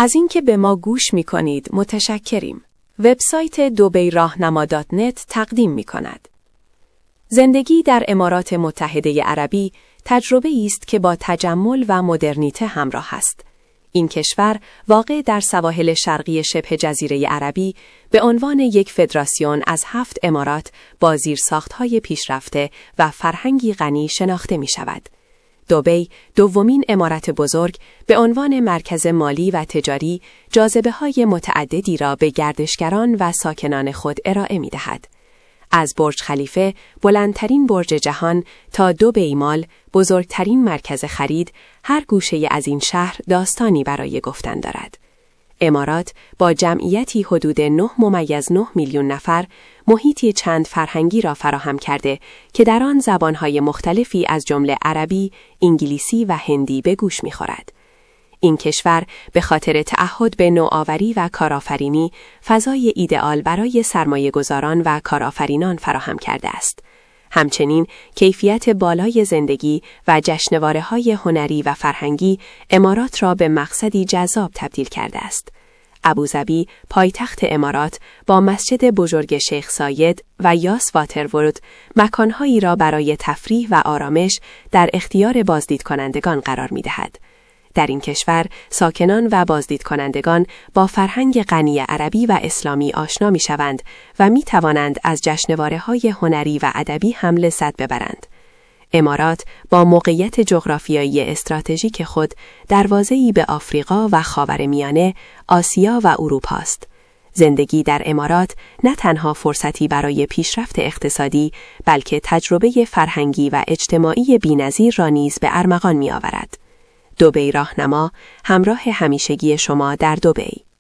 از اینکه به ما گوش می‌کنید متشکریم. وبسایت dubairahnama.net تقدیم می‌کند. زندگی در امارات متحده عربی تجربه‌ای است که با تجمل و مدرنیته همراه است. این کشور واقع در سواحل شرقی شبه جزیره عربی به عنوان یک فدراسیون از 7 امارات با زیرساخت‌های پیشرفته و فرهنگی غنی شناخته می‌شود. دبی، دومین امارت بزرگ، به عنوان مرکز مالی و تجاری جاذبه‌های متعددی را به گردشگران و ساکنان خود ارائه می‌دهد. از برج خلیفه، بلندترین برج جهان، تا دبی مال، بزرگترین مرکز خرید، هر گوشه از این شهر داستانی برای گفتن دارد. امارات با جمعیتی حدود 9.9 میلیون نفر، محیطی چند فرهنگی را فراهم کرده که در آن زبانهای مختلفی از جمله عربی، انگلیسی و هندی به گوش می‌خورد. این کشور به خاطر تعهد به نوآوری و کارآفرینی فضای ایدئال برای سرمایه‌گذاران و کارآفرینان فراهم کرده است. همچنین کیفیت بالای زندگی و جشنواره‌های هنری و فرهنگی امارات را به مقصدی جذاب تبدیل کرده است. ابوظبی، پایتخت امارات، با مسجد بزرگ شیخ زاید و یاس واترورلد مکانهایی را برای تفریح و آرامش در اختیار بازدیدکنندگان قرار می‌دهد. در این کشور ساکنان و بازدیدکنندگان با فرهنگ غنی عربی و اسلامی آشنا می‌شوند و می‌توانند از جشنواره‌های هنری و ادبی هم لذت ببرند. امارات با موقعیت جغرافیایی استراتژیک خود دروازه‌ای به آفریقا و خاورمیانه، آسیا و اروپا است. زندگی در امارات نه تنها فرصتی برای پیشرفت اقتصادی، بلکه تجربه فرهنگی و اجتماعی بی‌نظیر را نیز به ارمغان می‌آورد. دبی راهنما، همراه همیشگی شما در دبی.